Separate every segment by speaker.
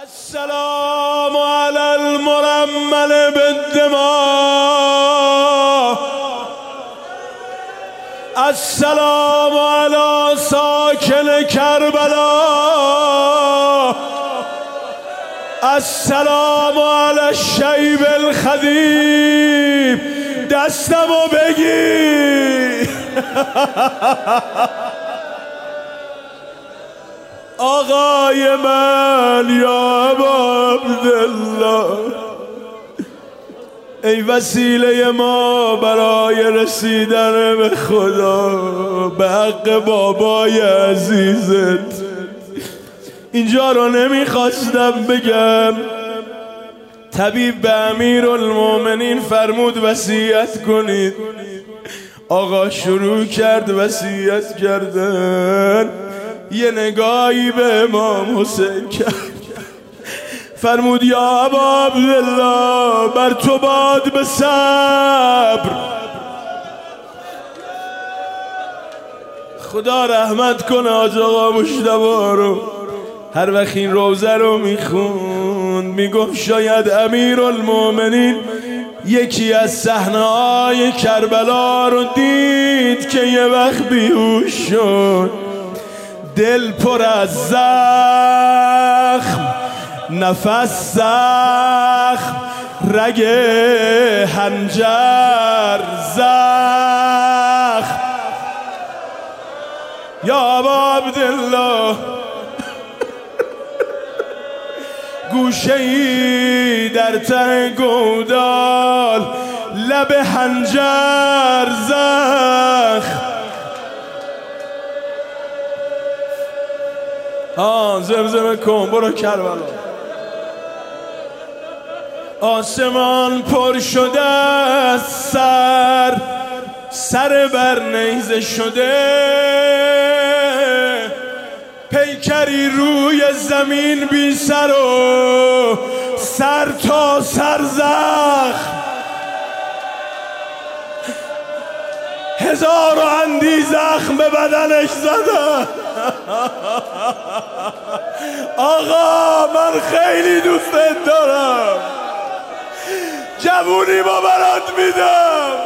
Speaker 1: السلام على المرمل بالدماء، السلام على ساكن كربلاء، السلام على الشیب الخدیب. دستمو بگیر آقای من یا ابا عبدالله، ای وسیله ما برای رسیدن به خدا، به حق بابای عزیزت. اینجا رو نمیخواستم بگم، طبیب به امیرالمومنین فرمود وصیت کنید. آقا شروع کرد وصیت کردن، یه نگاهی به امام حسین کرد، فرمود یا ابا عبدالله بر تو باد به صبر، خدا رحمت کنه حاج آقا مجتبی رو. هر وقت این روزه رو میخوند میگفت شاید امیرالمومنین یکی از صحنه‌های کربلا رو دید که یه وقت بیهوش شد، دل پر از زخم، نفس زخم، رگ حنجر زخم. یا ابا عبدالله گوشه‌ای در ته گودال، لب حنجر زخم. زمزمه کن برو کربلا. آسمان پر شده از سر بر نیزه شده، پیکری روی زمین بی سر و سر تا سر زخم. هزار و اندی زخم به بدنش زدن. آقا من خیلی دوستت دارم، جوونی با برات میدم.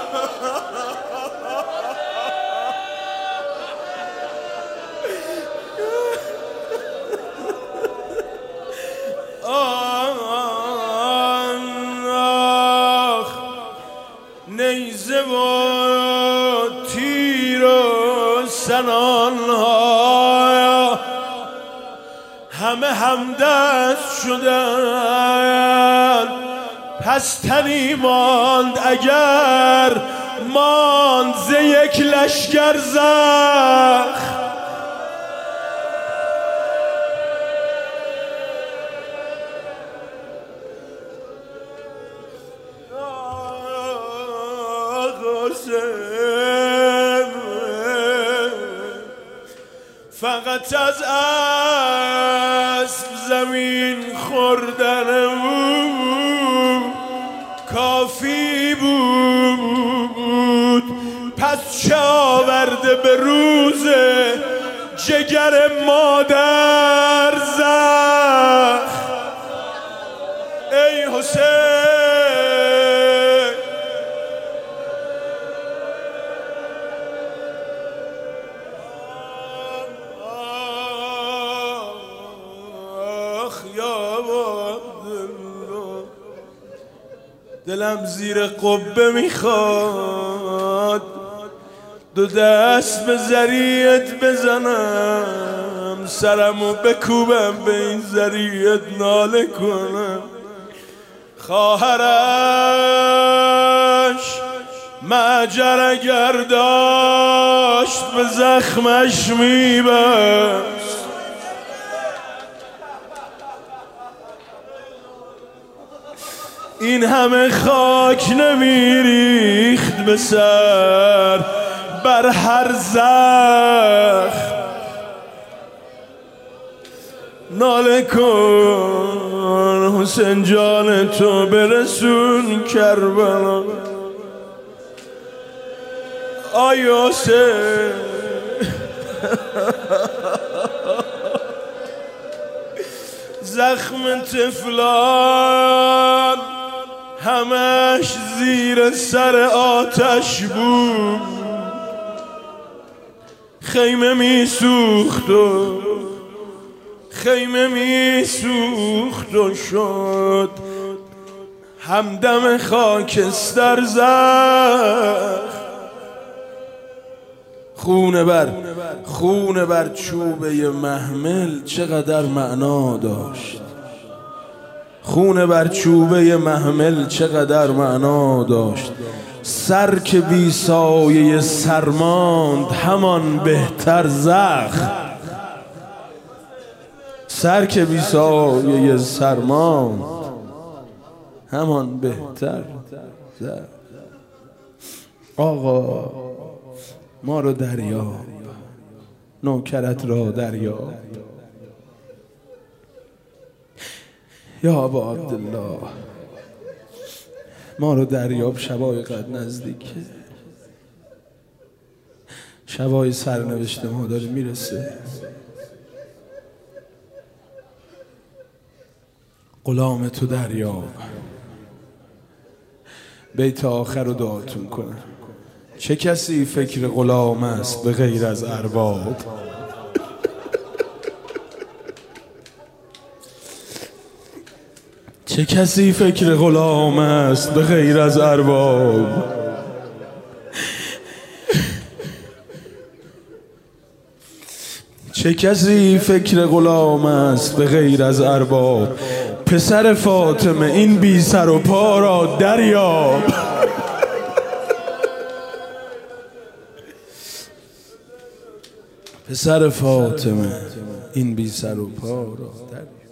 Speaker 1: نیزه و تیر و سنانها همه همدست شدن، پس تنی ماند اگر ماند ز یک لشکر زخم. فقط از اسب زمین خوردن او کافی بود، پس چه آورده به روز جگر مادر زخم. ای حسین دلم زیر قبه میخواد، دو دست به ذریعت بزنم، سرمو بکوبم به این ذریعت ناله کنم. خواهرش معجر اگر داشت به زخمش میبست، این همه خاک نمیریخت به سر بر هر زخم. ناله کن حسین جان تو برسون کربلا. آی حسین زخم طفلان همش زیر سر آتش بود، خیمه می سوخت و خیمه می سوخت و شد همدم خاکستر زخم. خونه بر چوبه محمل چقدر معنا داشت، خونه بر چوبه محمل چقدر معنا داشت. سر که بی سایه سرماند همان بهتر زخم، سر که بی سایه سرماند همان بهتر زخم. آقا ما رو دریاب، نوکرت را دریاب یا ابا عبدالله، ما رو دریاب. شبای قد نزدیکه، شبای سرنوشت ما داره میرسه. غلام تو دریاب. بیت آخر رو دعاتون کنه. چه کسی فکر غلام است به غیر از ارباب؟ چه کسی فکر غلام است به غیر از ارباب؟ چه کسی فکر غلام است به غیر از ارباب؟ پسر فاطمه این بی سر و پا را دریاب. پسر فاطمه این بی سر و پا را دریاب.